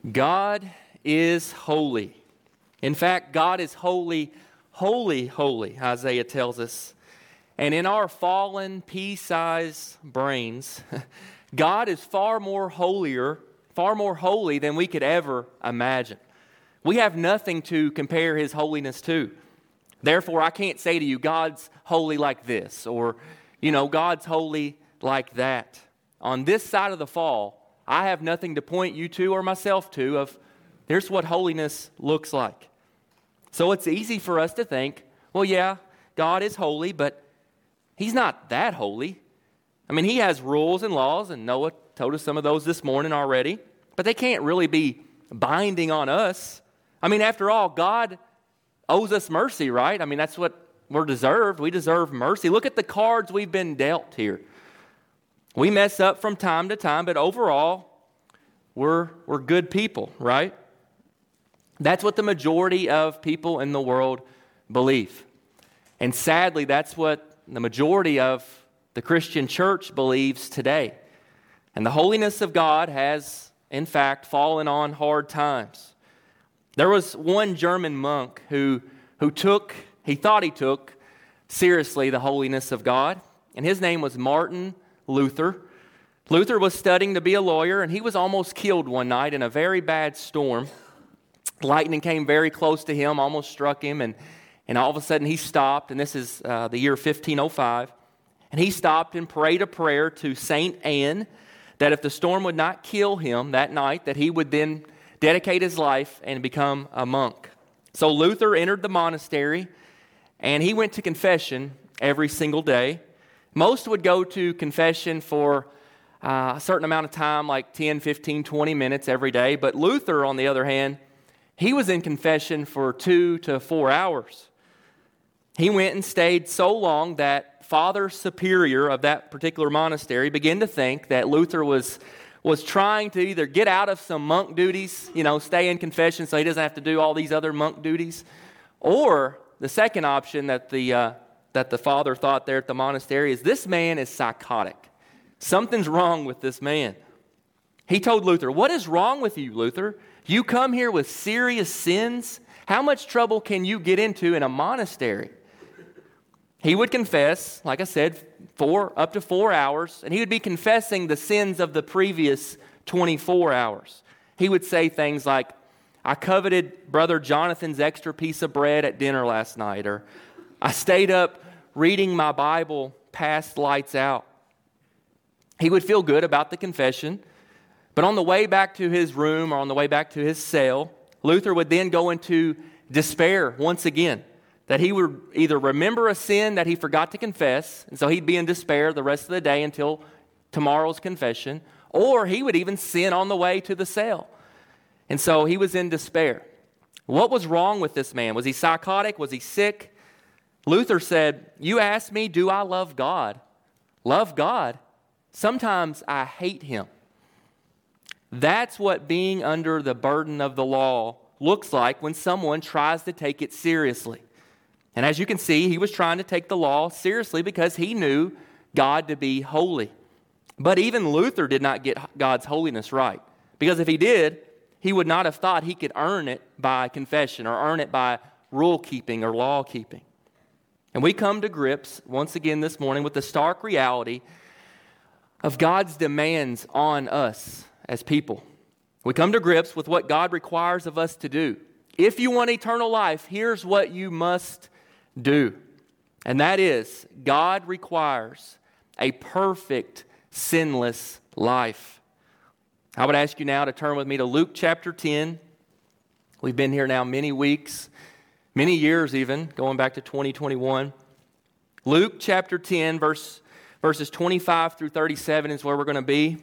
God is holy. In fact, God is holy, holy, holy, Isaiah tells us. And in our fallen, pea-sized brains, God is far more holy than we could ever imagine. We have nothing to compare His holiness to. Therefore, I can't say to you, God's holy like this, or, God's holy like that. On this side of the fall, I have nothing to point you to or myself to of here's what holiness looks like. So it's easy for us to think, well, yeah, God is holy, but He's not that holy. I mean, He has rules and laws, and Noah told us some of those this morning already, but they can't really be binding on us. I mean, after all, God owes us mercy, right? I mean, that's what we're deserved. We deserve mercy. Look at the cards we've been dealt here. We mess up from time to time, but overall, we're good people, right? That's what the majority of people in the world believe. And sadly, that's what the majority of the Christian church believes today. And the holiness of God has, in fact, fallen on hard times. There was one German monk who took seriously the holiness of God, and his name was Martin Luther. Luther was studying to be a lawyer, and he was almost killed one night in a very bad storm. Lightning came very close to him, almost struck him, and all of a sudden he stopped, and this is the year 1505, and he stopped and prayed a prayer to Saint Anne that if the storm would not kill him that night, that he would then dedicate his life and become a monk. So Luther entered the monastery, and he went to confession every single day. Most would go to confession for a certain amount of time, like 10, 15, 20 minutes every day. But Luther, on the other hand, he was in confession for 2 to 4 hours. He went and stayed so long that Father Superior of that particular monastery began to think that Luther was trying to either get out of some monk duties, stay in confession so he doesn't have to do all these other monk duties, or the second option that the father thought there at the monastery is this man is psychotic. Something's wrong with this man. He told Luther, "What is wrong with you, Luther? You come here with serious sins? How much trouble can you get into in a monastery?" He would confess, like I said, up to 4 hours, and he would be confessing the sins of the previous 24 hours. He would say things like, "I coveted Brother Jonathan's extra piece of bread at dinner last night," or "I stayed up reading my Bible past lights out." He would feel good about the confession, but on the way back to his room or on the way back to his cell, Luther would then go into despair once again, that he would either remember a sin that he forgot to confess, and so he'd be in despair the rest of the day until tomorrow's confession, or he would even sin on the way to the cell. And so he was in despair. What was wrong with this man? Was he psychotic? Was he sick? Luther said, "You ask me, do I love God? Love God? Sometimes I hate Him." That's what being under the burden of the law looks like when someone tries to take it seriously. And as you can see, he was trying to take the law seriously because he knew God to be holy. But even Luther did not get God's holiness right. Because if he did, he would not have thought he could earn it by confession or earn it by rule keeping or law keeping. And we come to grips once again this morning with the stark reality of God's demands on us as people. We come to grips with what God requires of us to do. If you want eternal life, here's what you must do. And that is, God requires a perfect, sinless life. I would ask you now to turn with me to Luke chapter 10. We've been here now many weeks, many years even, going back to 2021. Luke chapter 10, verses 25 through 37 is where we're going to be.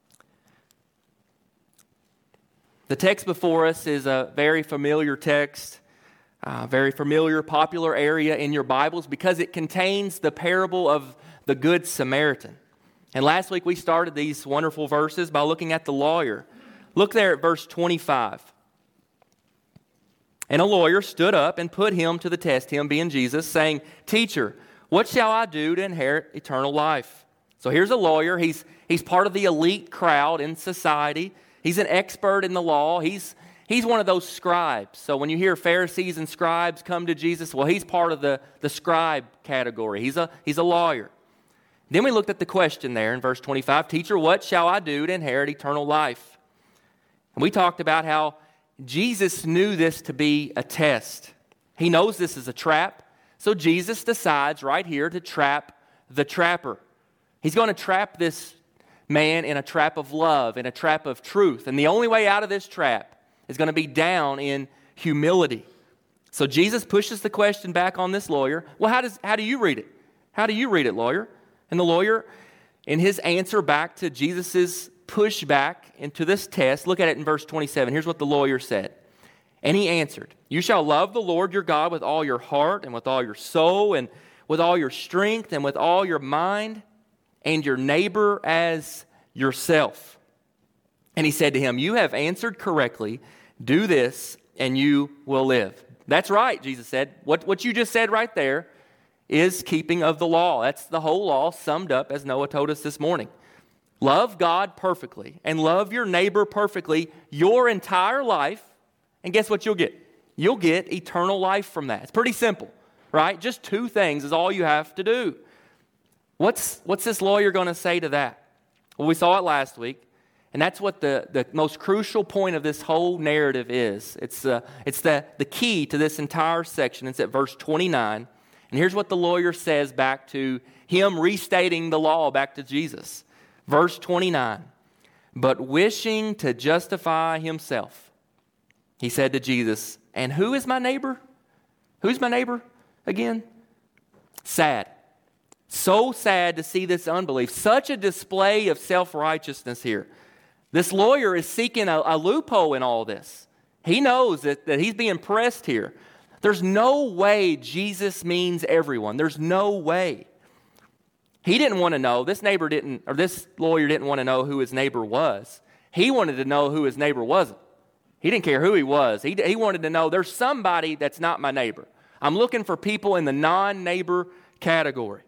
The text before us is a very familiar text, very familiar, popular area in your Bibles because it contains the parable of the Good Samaritan. And last week we started these wonderful verses by looking at the lawyer. Look there at verse 25. "And a lawyer stood up and put him to the test," him being Jesus, saying, "Teacher, what shall I do to inherit eternal life?" So here's a lawyer. He's part of the elite crowd in society. He's an expert in the law. He's one of those scribes. So when you hear Pharisees and scribes come to Jesus, well, he's part of the scribe category. He's a lawyer. Then we looked at the question there in verse 25, Teacher, what shall I do to inherit eternal life? And we talked about how Jesus knew this to be a test. He knows this is a trap. So Jesus decides right here to trap the trapper. He's going to trap this man in a trap of love, in a trap of truth. And the only way out of this trap is going to be down in humility. So Jesus pushes the question back on this lawyer. Well, how do you read it? How do you read it, lawyer? And the lawyer, in his answer back to Jesus' pushback into this test, look at it in verse 27. Here's what the lawyer said. And he answered, You shall love the Lord your God with all your heart and with all your soul and with all your strength and with all your mind, and your neighbor as yourself. And he said to him, You have answered correctly. Do this and you will live. That's right, Jesus said. What you just said right there is keeping of the law. That's the whole law summed up as Noah told us this morning. Love God perfectly and love your neighbor perfectly your entire life. And guess what you'll get? You'll get eternal life from that. It's pretty simple, right? Just two things is all you have to do. What's this lawyer going to say to that? Well, we saw it last week. And that's what the most crucial point of this whole narrative is. It's the key to this entire section. It's at verse 29. And here's what the lawyer says back to him restating the law back to Jesus. Verse 29. But wishing to justify himself, he said to Jesus, And who is my neighbor? Who's my neighbor again? Sad. So sad to see this unbelief. Such a display of self-righteousness here. This lawyer is seeking a loophole in all this. He knows that he's being pressed here. There's no way Jesus means everyone. There's no way. He didn't want to know. This lawyer didn't want to know who his neighbor was. He wanted to know who his neighbor wasn't. He didn't care who he was. He wanted to know there's somebody that's not my neighbor. I'm looking for people in the non-neighbor category.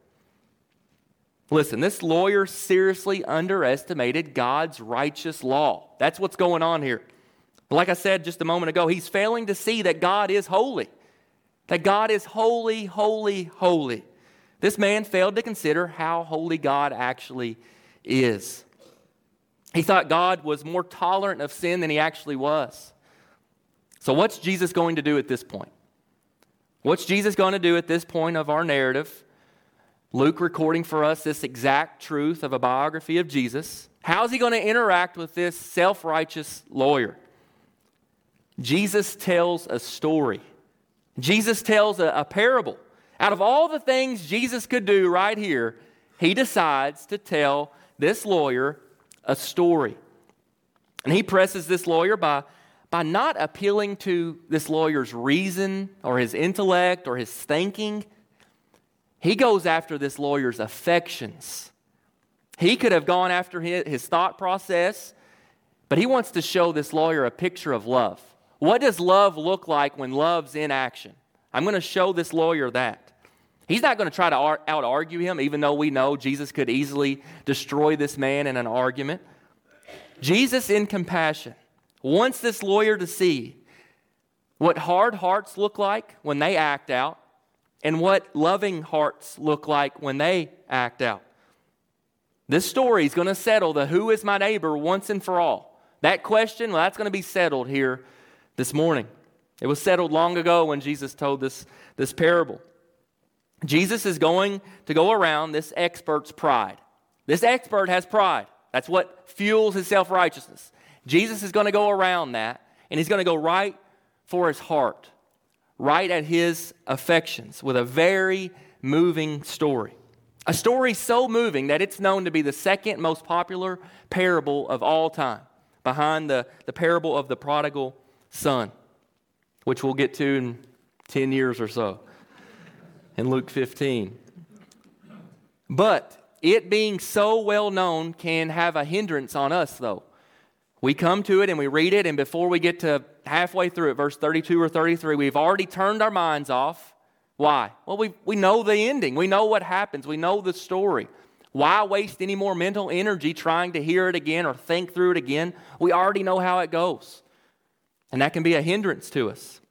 Listen, this lawyer seriously underestimated God's righteous law. That's what's going on here. But like I said just a moment ago, he's failing to see that God is holy. That God is holy, holy, holy. This man failed to consider how holy God actually is. He thought God was more tolerant of sin than he actually was. So what's Jesus going to do at this point? What's Jesus going to do at this point of our narrative? Luke recording for us this exact truth of a biography of Jesus. How is he going to interact with this self-righteous lawyer? Jesus tells a story. Jesus tells a parable. Out of all the things Jesus could do right here, he decides to tell this lawyer a story. And he presses this lawyer by not appealing to this lawyer's reason or his intellect or his thinking. He goes after this lawyer's affections. He could have gone after his thought process, but he wants to show this lawyer a picture of love. What does love look like when love's in action? I'm going to show this lawyer that. He's not going to try to out-argue him, even though we know Jesus could easily destroy this man in an argument. Jesus, in compassion, wants this lawyer to see what hard hearts look like when they act out, and what loving hearts look like when they act out. This story is going to settle the who is my neighbor once and for all. That question, well, that's going to be settled here this morning. It was settled long ago when Jesus told this parable. Jesus is going to go around this expert's pride. This expert has pride. That's what fuels his self-righteousness. Jesus is going to go around that, and he's going to go right for his heart. Right at his affections with a very moving story. A story so moving that it's known to be the second most popular parable of all time, behind the parable of the prodigal son, which we'll get to in 10 years or so in Luke 15. But it being so well known can have a hindrance on us, though. We come to it and we read it, and before we get to halfway through it, verse 32 or 33, we've already turned our minds off. Why? Well, we know the ending. We know what happens. We know the story. Why waste any more mental energy trying to hear it again or think through it again? We already know how it goes. And that can be a hindrance to us.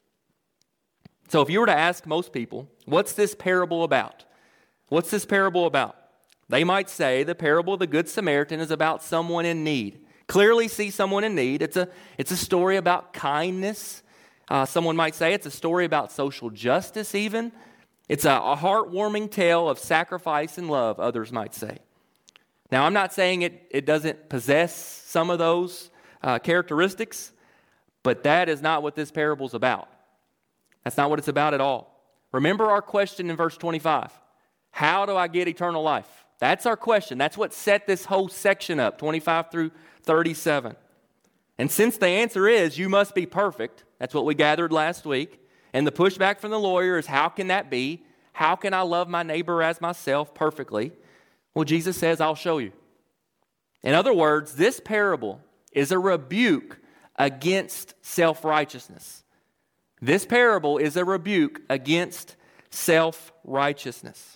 So if you were to ask most people, what's this parable about? What's this parable about? They might say the parable of the Good Samaritan is about someone in need. Clearly see someone in need. It's a story about kindness. Someone might say it's a story about social justice even. It's a heartwarming tale of sacrifice and love, others might say. Now, I'm not saying it doesn't possess some of those characteristics, but that is not what this parable is about. That's not what it's about at all. Remember our question in verse 25. How do I get eternal life? That's our question. That's what set this whole section up, 25 through 37. And since the answer is you must be perfect, that's what we gathered last week, and the pushback from the lawyer is how can that be? How can I love my neighbor as myself perfectly? Well, Jesus says, I'll show you. In other words, this parable is a rebuke against self-righteousness. This parable is a rebuke against self-righteousness.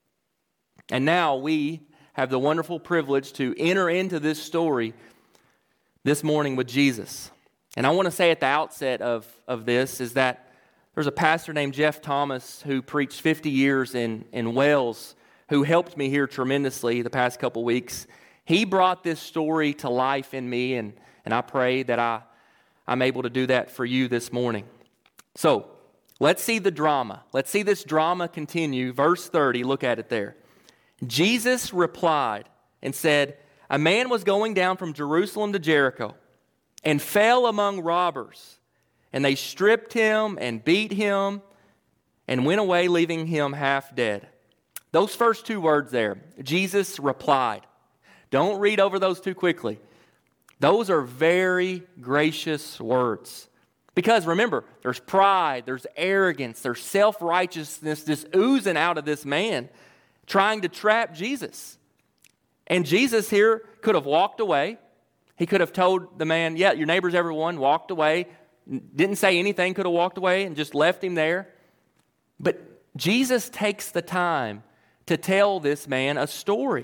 And now we have the wonderful privilege to enter into this story this morning with Jesus. And I want to say at the outset of this is that there's a pastor named Jeff Thomas who preached 50 years in Wales who helped me here tremendously the past couple weeks. He brought this story to life in me, and I pray that I'm able to do that for you this morning. So, let's see the drama. Let's see this drama continue. Verse 30, look at it there. Jesus replied and said, a man was going down from Jerusalem to Jericho and fell among robbers, and they stripped him and beat him and went away, leaving him half dead. Those first two words there, Jesus replied. Don't read over those too quickly. Those are very gracious words. Because remember, there's pride, there's arrogance, there's self-righteousness just oozing out of this man trying to trap Jesus. And Jesus here could have walked away. He could have told the man, yeah, your neighbor's everyone, walked away, didn't say anything, could have walked away and just left him there. But Jesus takes the time to tell this man a story.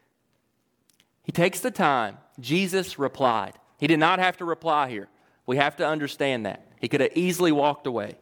He takes the time. Jesus replied. He did not have to reply here. We have to understand that. He could have easily walked away.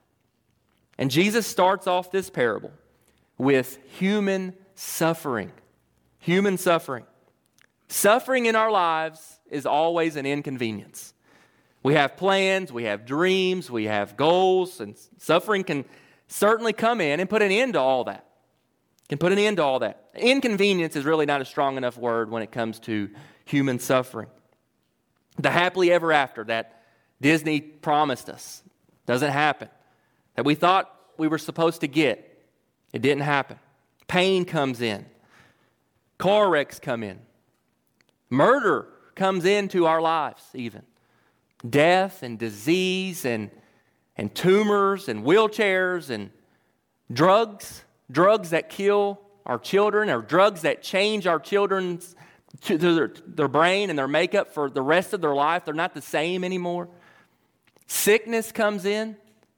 And Jesus starts off this parable with human suffering. Human suffering. Suffering in our lives is always an inconvenience. We have plans, we have dreams, we have goals, and suffering can certainly come in and put an end to all that. Can put an end to all that. Inconvenience is really not a strong enough word when it comes to human suffering. The happily ever after that Disney promised us doesn't happen. That we thought we were supposed to get, it didn't happen. Pain comes in. Car wrecks come in. Murder comes into our lives even. Death and disease and tumors and wheelchairs and drugs that kill our children, or drugs that change our children's their brain and their makeup for the rest of their life. They're not the same anymore. Sickness comes in.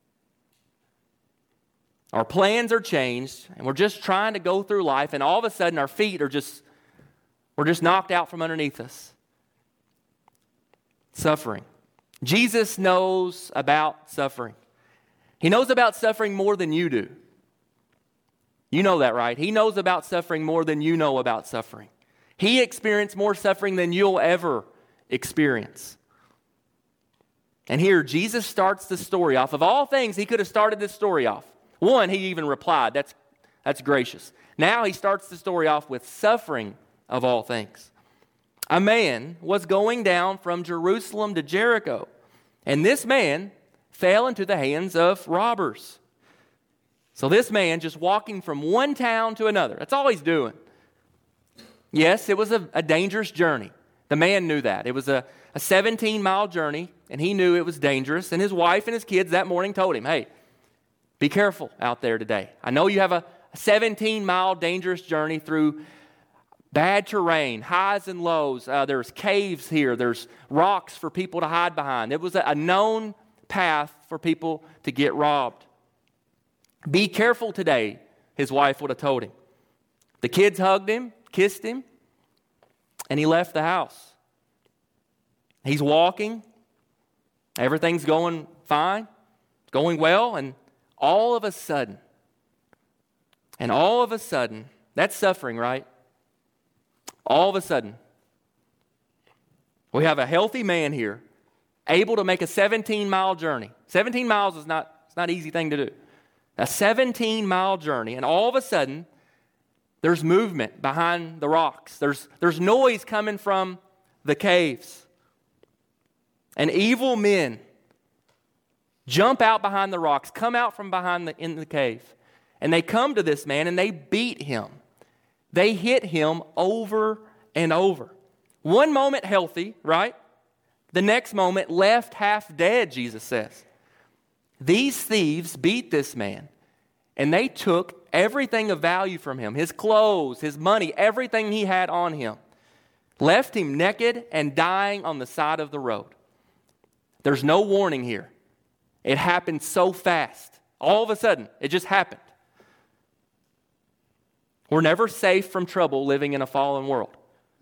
Our plans are changed, and we're just trying to go through life, and all of a sudden our feet are we're just knocked out from underneath us. Suffering. Jesus knows about suffering. He knows about suffering more than you do. You know that, right? He knows about suffering more than you know about suffering. He experienced more suffering than you'll ever experience. And here, Jesus starts the story off. Of all things, he could have started this story off. One, he even replied. That's gracious. Now he starts the story off with suffering of all things. A man was going down from Jerusalem to Jericho, and this man fell into the hands of robbers. So this man just walking from one town to another. That's all he's doing. Yes, it was a dangerous journey. The man knew that. It was a 17-mile journey, and he knew it was dangerous. And his wife and his kids that morning told him, hey, be careful out there today. I know you have a 17-mile dangerous journey through bad terrain, highs and lows. There's caves here. There's rocks for people to hide behind. It was a known path for people to get robbed. Be careful today, his wife would have told him. The kids hugged him. kissed him, and he left the house. He's walking. Everything's going fine, going well, and all of a sudden, that's suffering, right? All of a sudden, we have a healthy man here, able to make a 17-mile journey. 17 miles is not an easy thing to do. A 17-mile journey, and all of a sudden, there's movement behind the rocks. There's noise coming from the caves. And evil men jump out behind the rocks, come out from in the cave, and they come to this man and they beat him. They hit him over and over. One moment healthy, right? The next moment left half dead, Jesus says. These thieves beat this man, and they took everything of value from him, his clothes, his money, everything he had on him, left him naked and dying on the side of the road. There's no warning here. It happened so fast. All of a sudden, it just happened. We're never safe from trouble living in a fallen world.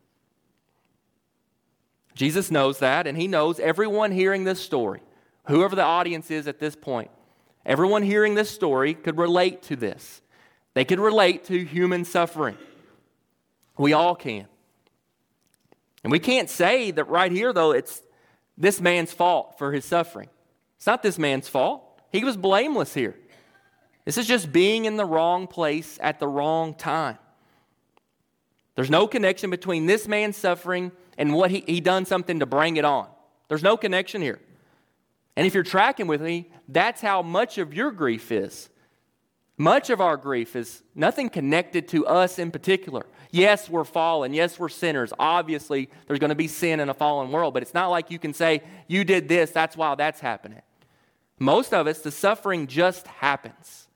Jesus knows that, and he knows everyone hearing this story, whoever the audience is at this point, everyone hearing this story could relate to this. They could relate to human suffering. We all can. And we can't say that right here, though, it's this man's fault for his suffering. It's not this man's fault. He was blameless here. This is just being in the wrong place at the wrong time. There's no connection between this man's suffering and what he done something to bring it on. There's no connection here. And if you're tracking with me, that's how much of your grief is. Much of our grief is nothing connected to us in particular. Yes, we're fallen. Yes, we're sinners. Obviously, there's going to be sin in a fallen world, but it's not like you can say, you did this, that's why that's happening. Most of us, the suffering just happens.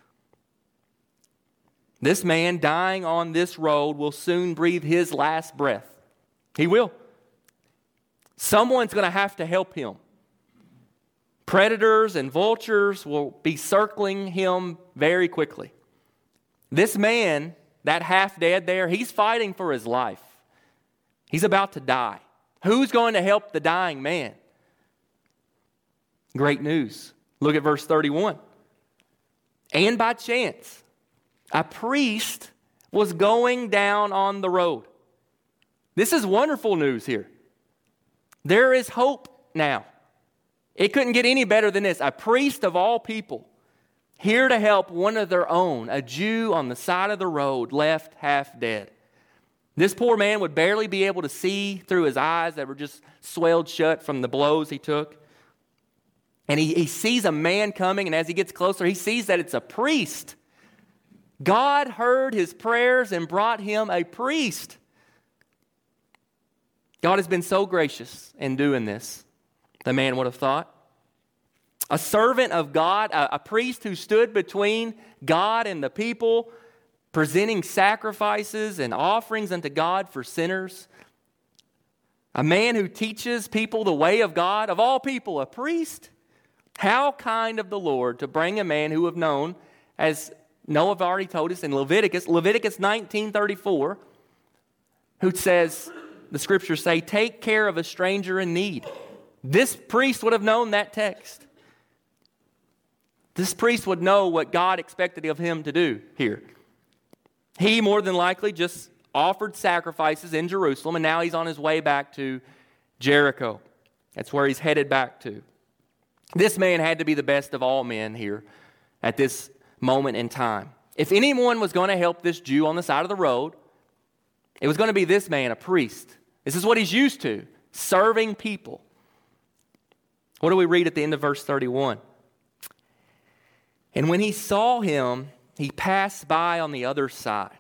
This man dying on this road will soon breathe his last breath. He will. Someone's going to have to help him. Predators and vultures will be circling him very quickly. This man, that half dead there, he's fighting for his life. He's about to die. Who's going to help the dying man? Great news. Look at verse 31. And by chance, a priest was going down on the road. This is wonderful news here. There is hope now. It couldn't get any better than this. A priest of all people, here to help one of their own, a Jew on the side of the road, left half dead. This poor man would barely be able to see through his eyes that were just swelled shut from the blows he took. And he sees a man coming, and as he gets closer, he sees that it's a priest. God heard his prayers and brought him a priest. God has been so gracious in doing this, the man would have thought. A servant of God, a priest who stood between God and the people, presenting sacrifices and offerings unto God for sinners. A man who teaches people the way of God, of all people, a priest. How kind of the Lord to bring a man who have known, as Noah already told us in Leviticus 19:34, who says, the scriptures say, take care of a stranger in need. This priest would have known that text. This priest would know what God expected of him to do here. He more than likely just offered sacrifices in Jerusalem, and now he's on his way back to Jericho. That's where he's headed back to. This man had to be the best of all men here at this moment in time. If anyone was going to help this Jew on the side of the road, it was going to be this man, a priest. This is what he's used to, serving people. What do we read at the end of verse 31? And when he saw him, he passed by on the other side.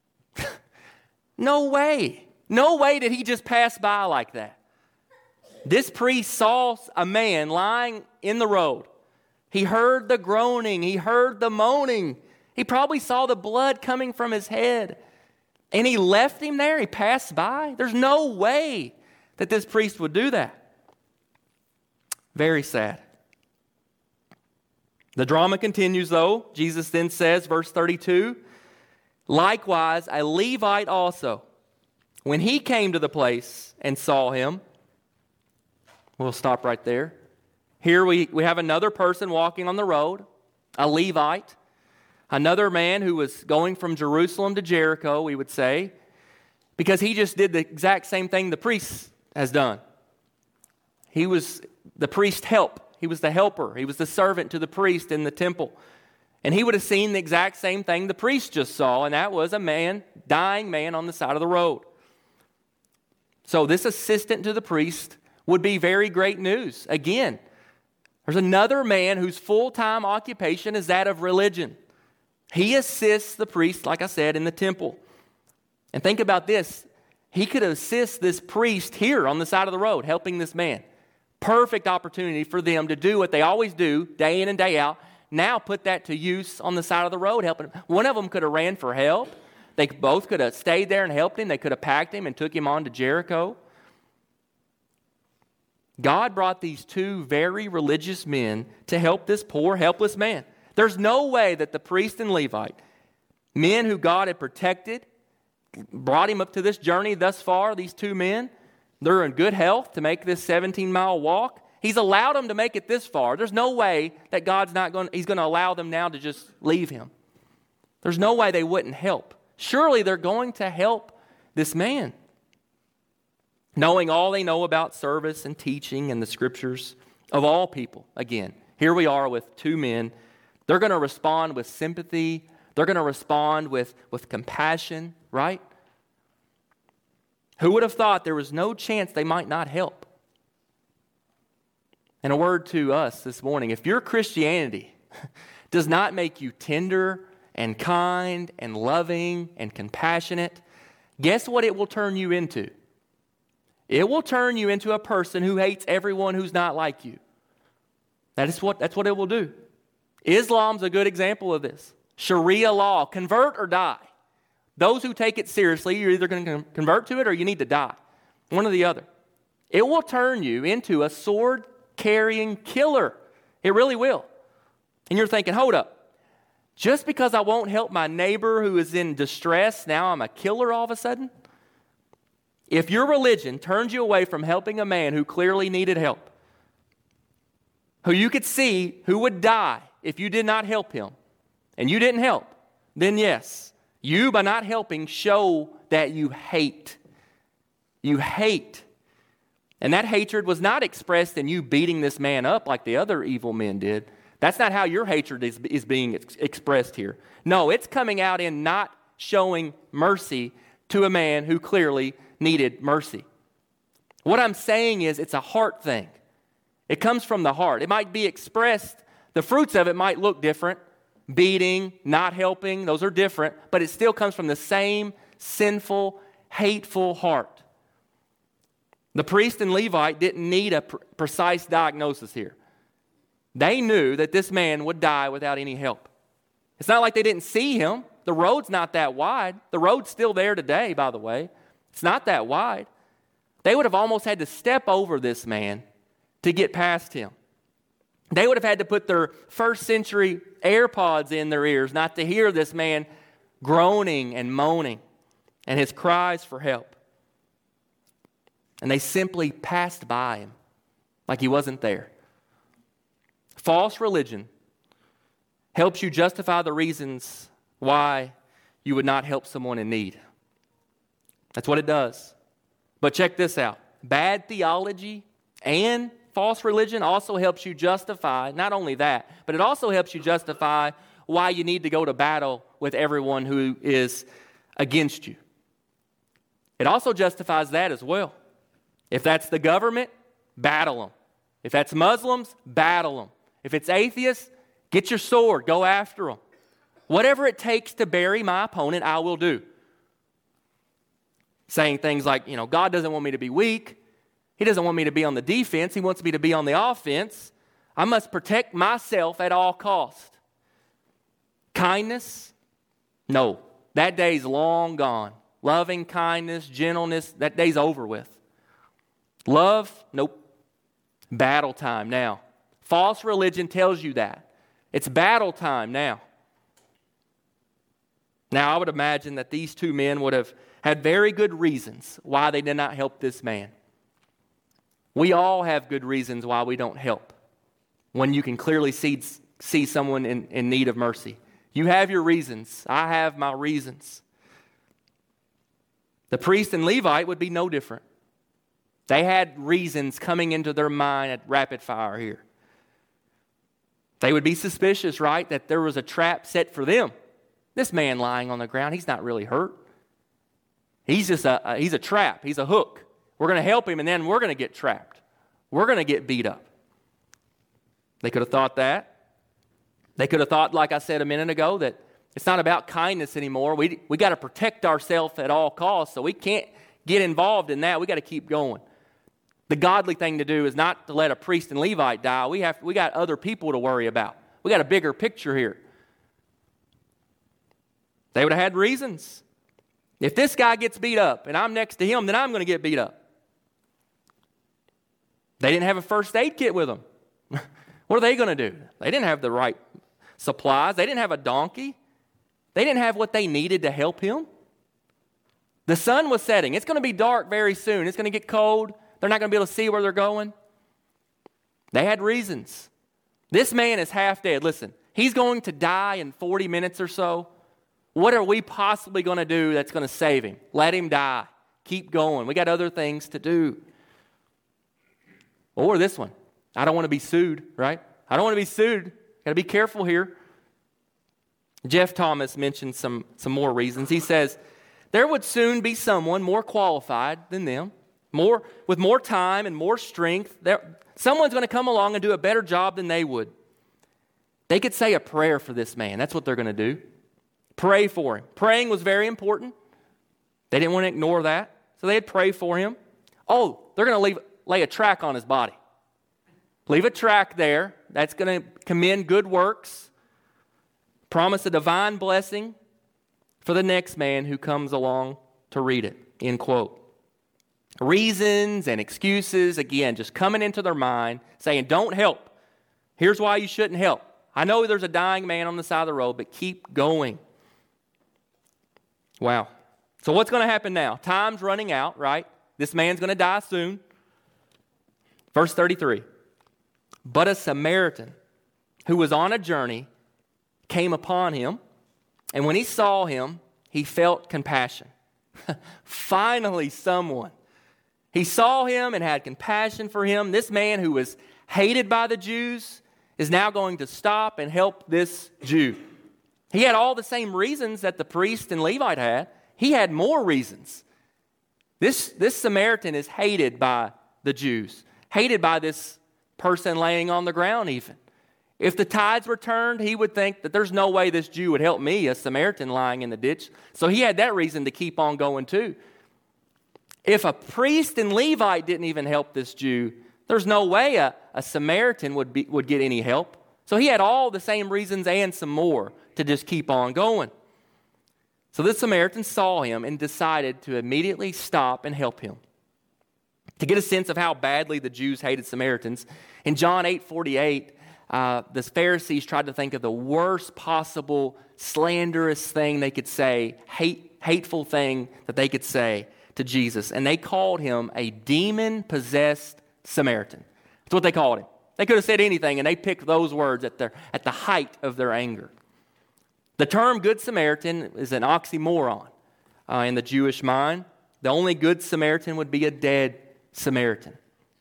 No way. No way did he just pass by like that. This priest saw a man lying in the road. He heard the groaning. He heard the moaning. He probably saw the blood coming from his head. And he left him there. He passed by. There's no way that this priest would do that. Very sad. The drama continues, though. Jesus then says, verse 32, Likewise, a Levite also, when he came to the place and saw him, we'll stop right there. Here we have another person walking on the road, a Levite, another man who was going from Jerusalem to Jericho, we would say, because he just did the exact same thing the priest has done. He was the priest's help. He was the helper. He was the servant to the priest in the temple. And he would have seen the exact same thing the priest just saw, and that was a man, dying man on the side of the road. So this assistant to the priest would be very great news. Again, there's another man whose full-time occupation is that of religion. He assists the priest, like I said, in the temple. And think about this. He could assist this priest here on the side of the road, helping this man. Perfect opportunity for them to do what they always do, day in and day out. Now put that to use on the side of the road, helping him. One of them could have ran for help. They both could have stayed there and helped him. They could have packed him and took him on to Jericho. God brought these two very religious men to help this poor, helpless man. There's no way that the priest and Levite, men who God had protected, brought him up to this journey thus far, these two men, they're in good health to make this 17-mile walk. He's allowed them to make it this far. There's no way that He's going to allow them now to just leave him. There's no way they wouldn't help. Surely they're going to help this man. Knowing all they know about service and teaching and the scriptures of all people. Again, here we are with two men. They're going to respond with sympathy. They're going to respond with compassion, right? Who would have thought there was no chance they might not help? And a word to us this morning. If your Christianity does not make you tender and kind and loving and compassionate, guess what it will turn you into? It will turn you into a person who hates everyone who's not like you. That's what it will do. Islam's a good example of this. Sharia law, convert or die. Those who take it seriously, you're either going to convert to it or you need to die. One or the other. It will turn you into a sword-carrying killer. It really will. And you're thinking, hold up. Just because I won't help my neighbor who is in distress, now I'm a killer all of a sudden? If your religion turns you away from helping a man who clearly needed help, who you could see who would die if you did not help him, and you didn't help, then yes, you, by not helping, show that you hate. You hate. And that hatred was not expressed in you beating this man up like the other evil men did. That's not how your hatred is being expressed here. No, it's coming out in not showing mercy to a man who clearly needed mercy. What I'm saying is it's a heart thing. It comes from the heart. It might be expressed, the fruits of it might look different. Beating, not helping, those are different, but it still comes from the same sinful, hateful heart. The priest and Levite didn't need a precise diagnosis here. They knew that this man would die without any help. It's not like they didn't see him. The road's not that wide. The road's still there today, by the way. It's not that wide. They would have almost had to step over this man to get past him. They would have had to put their first century AirPods in their ears not to hear this man groaning and moaning and his cries for help. And they simply passed by him like he wasn't there. False religion helps you justify the reasons why you would not help someone in need. That's what it does. But check this out. Bad theology and false religion also helps you justify, not only that, but it also helps you justify why you need to go to battle with everyone who is against you. It also justifies that as well. If that's the government, battle them. If that's Muslims, battle them. If it's atheists, get your sword, go after them. Whatever it takes to bury my opponent, I will do. Saying things like, God doesn't want me to be weak. He doesn't want me to be on the defense. He wants me to be on the offense. I must protect myself at all cost. Kindness? No. That day's long gone. Loving kindness, gentleness, that day's over with. Love? Nope. Battle time now. False religion tells you that. It's battle time now. Now, I would imagine that these two men would have had very good reasons why they did not help this man. We all have good reasons why we don't help when you can clearly see someone in need of mercy. You have your reasons. I have my reasons. The priest and Levite would be no different. They had reasons coming into their mind at rapid fire here. They would be suspicious, right, that there was a trap set for them. This man lying on the ground, he's not really hurt. He's just he's a trap. He's a hook. We're going to help him, and then we're going to get trapped. We're going to get beat up. They could have thought that. They could have thought, like I said a minute ago, that it's not about kindness anymore. We got to protect ourselves at all costs, so we can't get involved in that. We got to keep going. The godly thing to do is not to let a priest and Levite die. We got other people to worry about. We got a bigger picture here. They would have had reasons. If this guy gets beat up and I'm next to him, then I'm going to get beat up. They didn't have a first aid kit with them. What are they going to do? They didn't have the right supplies. They didn't have a donkey. They didn't have what they needed to help him. The sun was setting. It's going to be dark very soon. It's going to get cold. They're not going to be able to see where they're going. They had reasons. This man is half dead. Listen, he's going to die in 40 minutes or so. What are we possibly going to do that's going to save him? Let him die. Keep going. We got other things to do. Or this one. I don't want to be sued, right? I don't want to be sued. Got to be careful here. Jeff Thomas mentioned some more reasons. He says, there would soon be someone more qualified than them, with more time and more strength. Someone's going to come along and do a better job than they would. They could say a prayer for this man. That's what they're going to do. Pray for him. Praying was very important. They didn't want to ignore that, so they'd pray for him. Oh, they're going to lay a track on his body. Leave a track there. That's going to commend good works. Promise a divine blessing for the next man who comes along to read it. End quote. Reasons and excuses, again, just coming into their mind, saying, don't help. Here's why you shouldn't help. I know there's a dying man on the side of the road, but keep going. Wow. So what's going to happen now? Time's running out, right? This man's going to die soon. Verse 33. But a Samaritan who was on a journey came upon him, and when he saw him, he felt compassion. Finally, someone. He saw him and had compassion for him. This man who was hated by the Jews is now going to stop and help this Jew. He had all the same reasons that the priest and Levite had. He had more reasons. This Samaritan is hated by the Jews, hated by this person laying on the ground even. If the tides were turned, he would think that there's no way this Jew would help me, a Samaritan lying in the ditch. So he had that reason to keep on going too. If a priest and Levite didn't even help this Jew, there's no way a Samaritan would get any help. So he had all the same reasons and some more to just keep on going. So this Samaritan saw him and decided to immediately stop and help him. To get a sense of how badly the Jews hated Samaritans, in John 8:48, the Pharisees tried to think of the worst possible slanderous thing they could say, hateful thing that they could say to Jesus. And they called him a demon-possessed Samaritan. That's what they called him. They could have said anything, and they picked those words at the height of their anger. The term Good Samaritan is an oxymoron in the Jewish mind. The only Good Samaritan would be a dead Samaritan.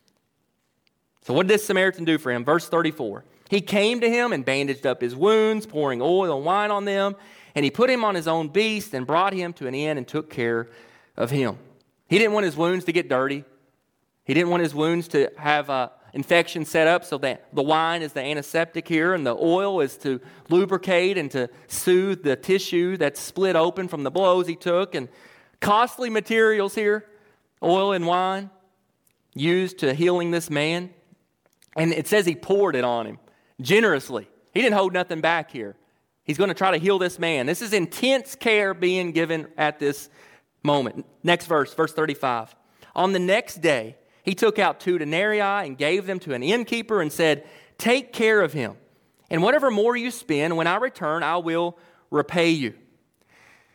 So what did this Samaritan do for him? Verse 34. He came to him and bandaged up his wounds, pouring oil and wine on them, and he put him on his own beast and brought him to an inn and took care of him. He didn't want his wounds to get dirty. He didn't want his wounds to have infection set up, so that the wine is the antiseptic here and the oil is to lubricate and to soothe the tissue that's split open from the blows he took. And costly materials here, oil and wine, used to healing this man. And it says he poured it on him generously. He didn't hold nothing back here. He's going to try to heal this man. This is intense care being given at this moment. Next verse 35. On the next day, he took out 2 denarii and gave them to an innkeeper and said, take care of him. And whatever more you spend, when I return, I will repay you.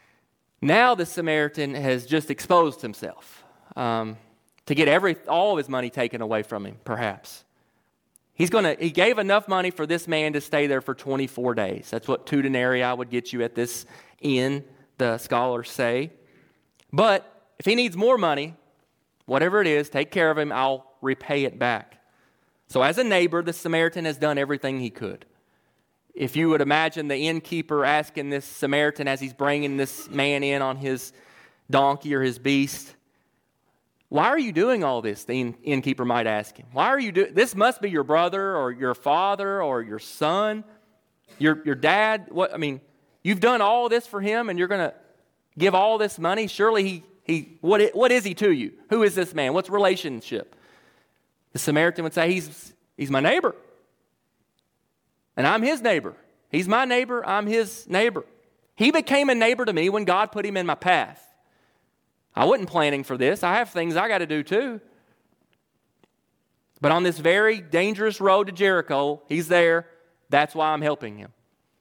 Now the Samaritan has just exposed himself to get all of his money taken away from him, perhaps. He gave enough money for this man to stay there for 24 days. That's what 2 denarii would get you at this inn, the scholars say. But if he needs more money, whatever it is, take care of him, I'll repay it back. So as a neighbor, the Samaritan has done everything he could. If you would imagine the innkeeper asking this Samaritan as he's bringing this man in on his donkey or his beast, why are you doing all this? The innkeeper might ask him. Why are you doing this? Must be your brother or your father or your son, your dad. You've done all this for him and you're going to give all this money? Surely what is he to you? Who is this man? What's relationship? The Samaritan would say, he's my neighbor. And I'm his neighbor. He's my neighbor. I'm his neighbor. He became a neighbor to me when God put him in my path. I wasn't planning for this. I have things I got to do too. But on this very dangerous road to Jericho, he's there. That's why I'm helping him.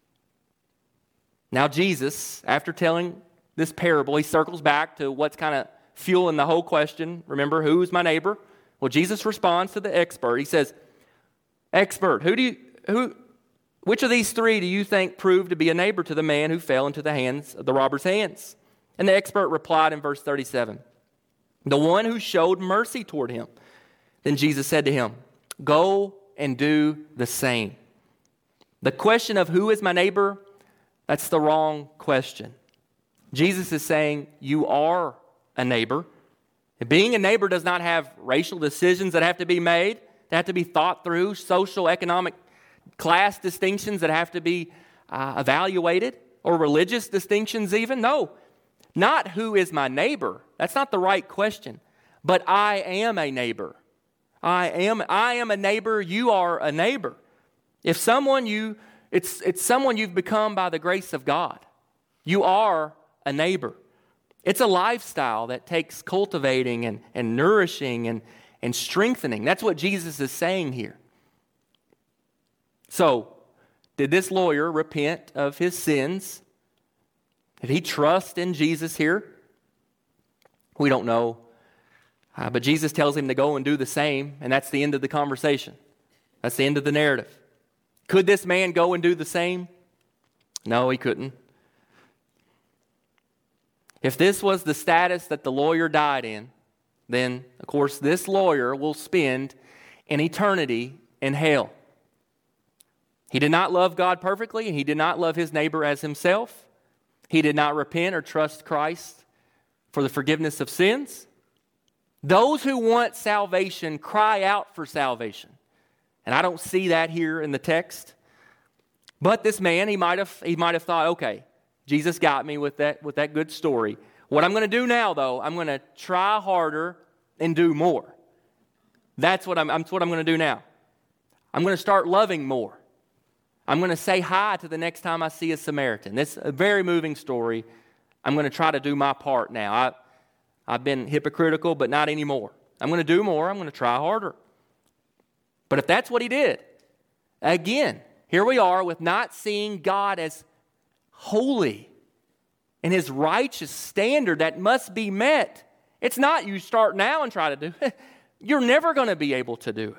Now Jesus, after telling this parable, he circles back to what's kind of fueling the whole question. Remember, who's my neighbor? Well, Jesus responds to the expert. He says, expert, which of these three do you think proved to be a neighbor to the man who fell into the hands of the robber's hands? And the expert replied in verse 37, the one who showed mercy toward him. Then Jesus said to him, go and do the same. The question of who is my neighbor, that's the wrong question. Jesus is saying you are a neighbor. Being a neighbor does not have racial decisions that have to be made, that have to be thought through, social, economic, class distinctions that have to be evaluated, or religious distinctions even. No, not who is my neighbor. That's not the right question. But I am a neighbor. I am a neighbor. You are a neighbor. If it's someone you've become by the grace of God. You are a neighbor. It's a lifestyle that takes cultivating and nourishing and strengthening. That's what Jesus is saying here. So, did this lawyer repent of his sins? Did he trust in Jesus here? We don't know. But Jesus tells him to go and do the same, and that's the end of the conversation. That's the end of the narrative. Could this man go and do the same? No, he couldn't. If this was the status that the lawyer died in, then, of course, this lawyer will spend an eternity in hell. He did not love God perfectly, and he did not love his neighbor as himself. He did not repent or trust Christ for the forgiveness of sins. Those who want salvation cry out for salvation. And I don't see that here in the text. But this man, he might have thought, okay, Jesus got me with that good story. What I'm going to do now, though, I'm going to try harder and do more. That's what I'm going to do now. I'm going to start loving more. I'm going to say hi to the next time I see a Samaritan. It's a very moving story. I'm going to try to do my part now. I've been hypocritical, but not anymore. I'm going to do more. I'm going to try harder. But if that's what he did, again, here we are with not seeing God as holy and his righteous standard that must be met. It's not you start now and try to do it. You're never going to be able to do it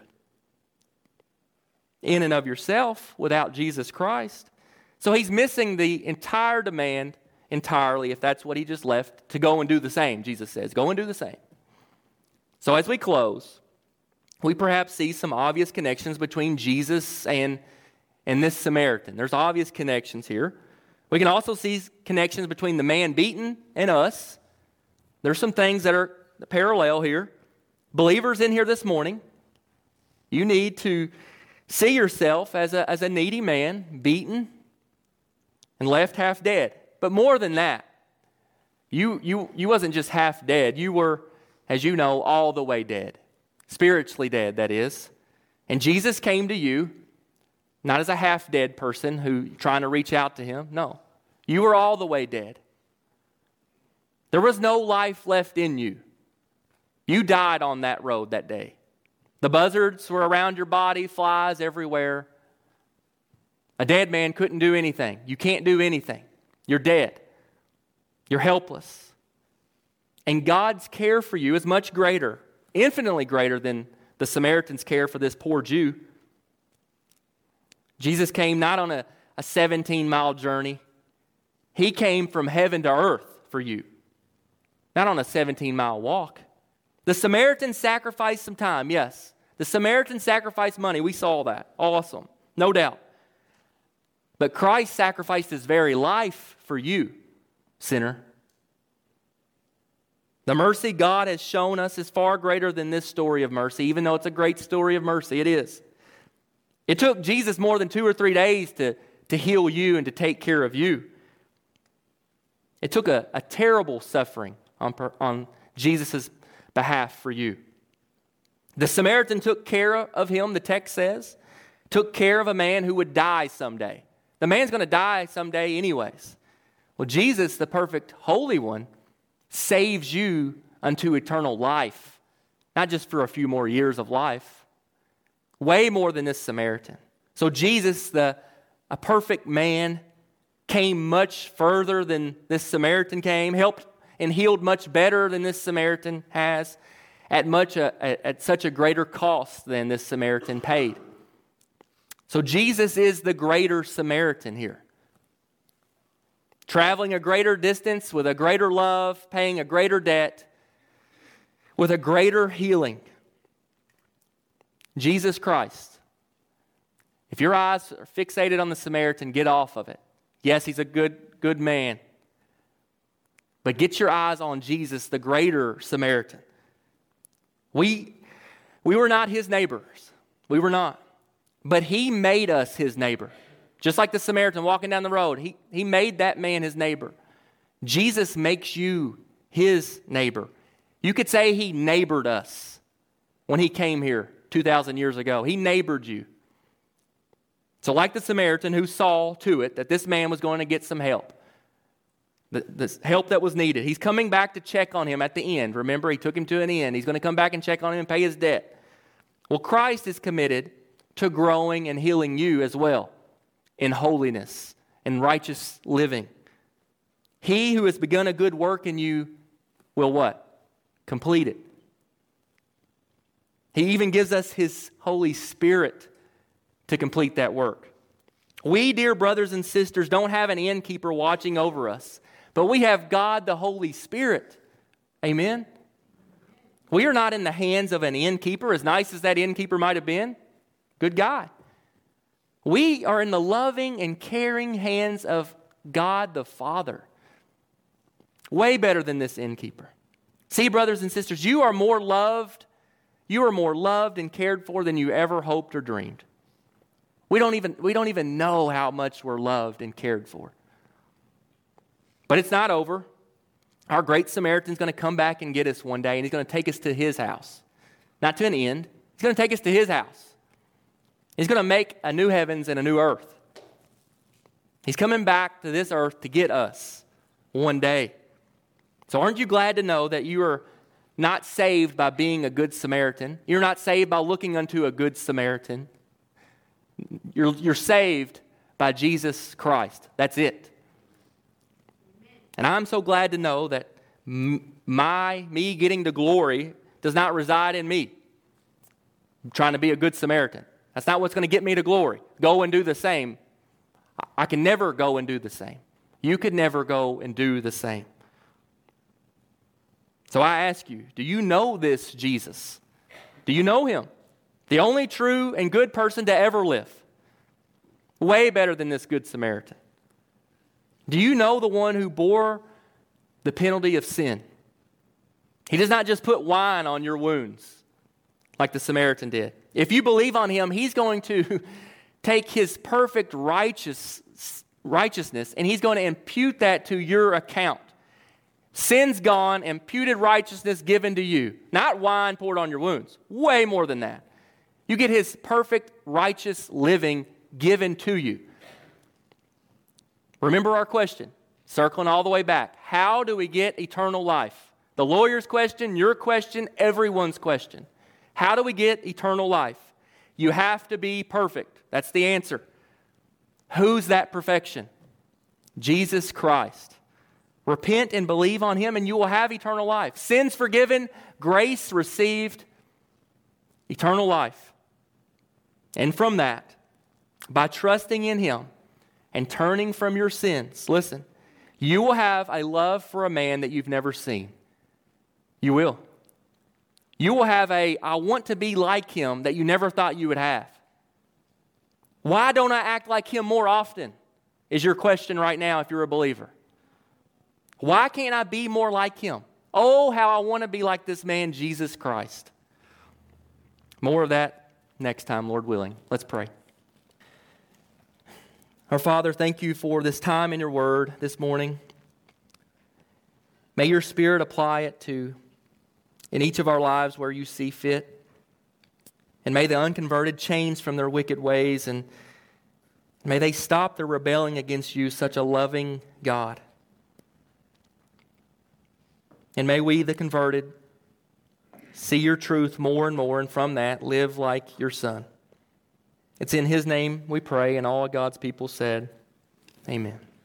in and of yourself without Jesus Christ. So he's missing the entire demand entirely, if that's what he just left, to go and do the same. Jesus says, go and do the same. So as we close, we perhaps see some obvious connections between Jesus and this Samaritan. There's obvious connections here. We can also see connections between the man beaten and us. There's some things that are parallel here. Believers in here this morning, you need to see yourself as a needy man, beaten and left half dead. But more than that, you wasn't just half dead. You were, as you know, all the way dead. Spiritually dead, that is. And Jesus came to you, not as a half-dead person who trying to reach out to him. No, you were all the way dead. There was no life left in you. You died on that road that day. The buzzards were around your body, flies everywhere. A dead man couldn't do anything. You can't do anything. You're dead. You're helpless. And God's care for you is much greater, infinitely greater than the Samaritan's care for this poor Jew. Jesus came not on a 17-mile journey. He came from heaven to earth for you, not on a 17-mile walk. The Samaritan sacrificed some time, yes. The Samaritan sacrificed money. We saw that. Awesome. No doubt. But Christ sacrificed his very life for you, sinner. The mercy God has shown us is far greater than this story of mercy, even though it's a great story of mercy. It is. It took Jesus more than 2 or 3 days to heal you and to take care of you. It took a terrible suffering on Jesus' behalf for you. The Samaritan took care of him, the text says, took care of a man who would die someday. The man's going to die someday anyways. Well, Jesus, the perfect Holy One, saves you unto eternal life, not just for a few more years of life. Way more than this Samaritan. So Jesus, a perfect man, came much further than this Samaritan came, helped and healed much better than this Samaritan has, at such a greater cost than this Samaritan paid. So Jesus is the greater Samaritan here. Traveling a greater distance with a greater love, paying a greater debt, with a greater healing. Jesus Christ. If your eyes are fixated on the Samaritan, get off of it. Yes, he's a good man. But get your eyes on Jesus, the greater Samaritan. We were not his neighbors. We were not. But he made us his neighbor. Just like the Samaritan walking down the road, he made that man his neighbor. Jesus makes you his neighbor. You could say he neighbored us when he came here 2,000 years ago. He neighbored you. So like the Samaritan who saw to it that this man was going to get some help, the help that was needed. He's coming back to check on him at the end. Remember, he took him to an end. He's going to come back and check on him and pay his debt. Well, Christ is committed to growing and healing you as well in holiness and righteous living. He who has begun a good work in you will what? Complete it. He even gives us his Holy Spirit to complete that work. We, dear brothers and sisters, don't have an innkeeper watching over us, but we have God the Holy Spirit. Amen? We are not in the hands of an innkeeper, as nice as that innkeeper might have been. Good guy. We are in the loving and caring hands of God the Father. Way better than this innkeeper. See, brothers and sisters, you are more loved and cared for than you ever hoped or dreamed. We don't even know how much we're loved and cared for. But it's not over. Our great Samaritan's going to come back and get us one day, and he's going to take us to his house. Not to an end. He's going to take us to his house. He's going to make a new heavens and a new earth. He's coming back to this earth to get us one day. So aren't you glad to know that you are not saved by being a good Samaritan? You're not saved by looking unto a good Samaritan. You're saved by Jesus Christ. That's it. And I'm so glad to know that me getting to glory does not reside in me. I'm trying to be a good Samaritan. That's not what's going to get me to glory. Go and do the same. I can never go and do the same. You could never go and do the same. So I ask you, do you know this Jesus? Do you know him? The only true and good person to ever live. Way better than this good Samaritan. Do you know the one who bore the penalty of sin? He does not just put wine on your wounds like the Samaritan did. If you believe on him, he's going to take his perfect righteousness and he's going to impute that to your account. Sin's gone, imputed righteousness given to you. Not wine poured on your wounds. Way more than that. You get his perfect righteous living given to you. Remember our question, circling all the way back. How do we get eternal life? The lawyer's question, your question, everyone's question. How do we get eternal life? You have to be perfect. That's the answer. Who's that perfection? Jesus Christ. Repent and believe on Him, and you will have eternal life. Sins forgiven, grace received, eternal life. And from that, by trusting in Him and turning from your sins, listen, you will have a love for a man that you've never seen. You will. You will have a, I want to be like him that you never thought you would have. Why don't I act like him more often? Is your question right now if you're a believer. Why can't I be more like him? Oh, how I want to be like this man, Jesus Christ. More of that next time, Lord willing. Let's pray. Our Father, thank you for this time in your word this morning. May your Spirit apply it to in each of our lives where you see fit. And may the unconverted change from their wicked ways, and may they stop their rebelling against you, such a loving God. And may we, the converted, see your truth more and more, and from that, live like your Son. It's in His name we pray, and all of God's people said, Amen.